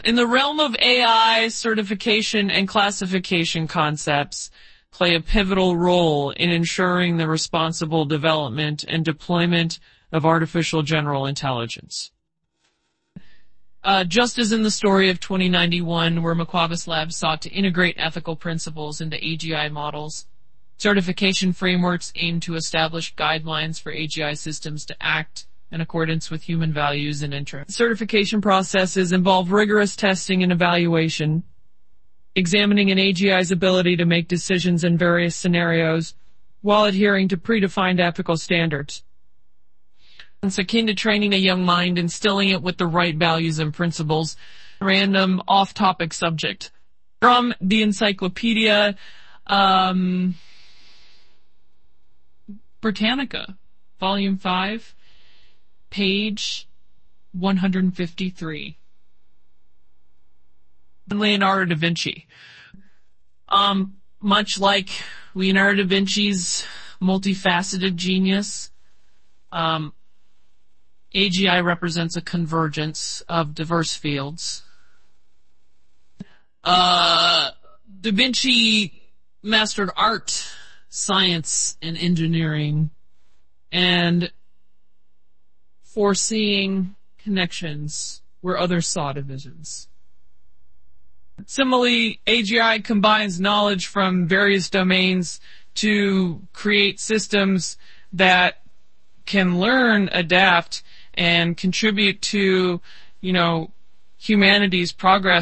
In the realm of AI, certification and classification concepts play a pivotal role in ensuring the responsible development and deployment of artificial general intelligence. Just as in the story of 2091, where Maquavis Labs sought to integrate ethical principles into AGI models, certification frameworks aim to establish guidelines for AGI systems to act in accordance with human values and interests. Certification processes involve rigorous testing and evaluation, examining an AGI's ability to make decisions in various scenarios while adhering to predefined ethical standards. It's akin to training a young mind, instilling it with the right values and principles. Random off-topic subject. From the Encyclopedia Britannica, Volume 5, page 153. Leonardo da Vinci. Much like Leonardo da Vinci's multifaceted genius, AGI represents a convergence of diverse fields. Da Vinci mastered art, science, and engineering, and foreseeing connections where others saw divisions. Similarly, AGI combines knowledge from various domains to create systems that can learn, adapt, and contribute to, humanity's progress